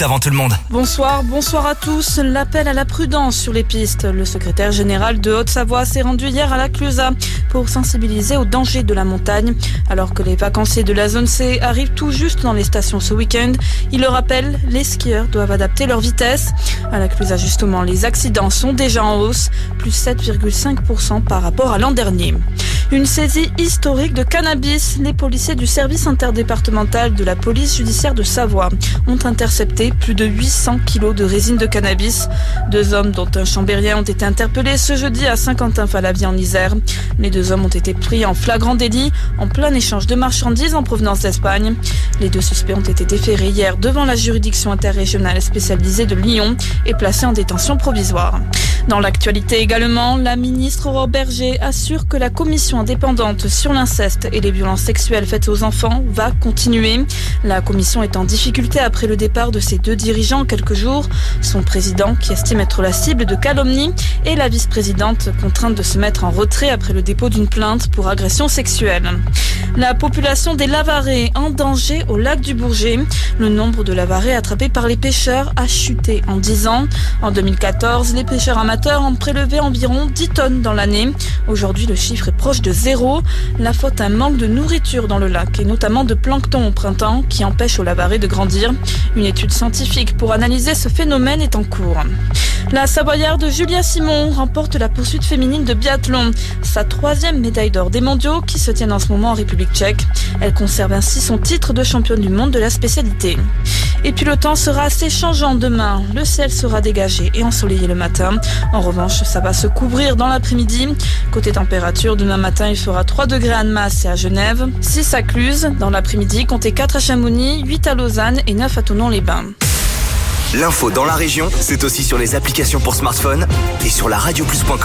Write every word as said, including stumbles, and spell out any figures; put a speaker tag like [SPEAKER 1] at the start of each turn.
[SPEAKER 1] minutes avant tout le monde.
[SPEAKER 2] Bonsoir, bonsoir à tous. L'appel à la prudence sur les pistes. Le secrétaire général de Haute-Savoie s'est rendu hier à la Clusaz pour sensibiliser aux dangers de la montagne. Alors que les vacanciers de la zone C arrivent tout juste dans les stations ce week-end, il le rappelle, les skieurs doivent adapter leur vitesse. À la Clusaz justement, les accidents sont déjà en hausse, plus sept virgule cinq pour cent par rapport à l'an dernier. Une saisie historique de cannabis. Les policiers du service interdépartemental de la police judiciaire de Savoie ont intercepté plus de huit cents kilos de résine de cannabis. Deux hommes, dont un chambérien, ont été interpellés ce jeudi à Saint-Quentin-Fallavier en Isère. Les deux hommes ont été pris en flagrant délit en plein échange de marchandises en provenance d'Espagne. Les deux suspects ont été déférés hier devant la juridiction interrégionale spécialisée de Lyon et placés en détention provisoire. Dans l'actualité également, la ministre Aurore Bergé assure que la commission indépendante sur l'inceste et les violences sexuelles faites aux enfants va continuer. La commission est en difficulté après le départ de ses deux dirigeants en quelques jours. Son président, qui estime être la cible de calomnie, et la vice-présidente contrainte de se mettre en retrait après le dépôt d'une plainte pour agression sexuelle. La population des lavarés en danger au lac du Bourget. Le nombre de lavarés attrapés par les pêcheurs a chuté en dix ans. En deux mille quatorze, les pêcheurs amateurs ont prélevé environ dix tonnes dans l'année. Aujourd'hui, le chiffre est proche de zéro. La faute à un manque de nourriture dans le lac et notamment de plancton au printemps qui empêche aux lavarés de grandir. Une étude scientifique pour analyser ce phénomène est en cours. La Savoyarde Julia Simon remporte la poursuite féminine de biathlon, sa troisième médaille d'or des mondiaux qui se tiennent en ce moment en République tchèque. Elle conserve ainsi son titre de championne du monde de la spécialité. Et puis le temps sera assez changeant demain. Le ciel sera dégagé et ensoleillé le matin. En revanche, ça va se couvrir dans l'après-midi. Côté température, demain matin, il fera trois degrés à Annemasse et à Genève, six à Cluse. Dans l'après-midi, comptez quatre à Chamonix, huit à Lausanne et neuf à Thonon-les-Bains.
[SPEAKER 1] L'info dans la région, c'est aussi sur les applications pour smartphone et sur la radio plus point com.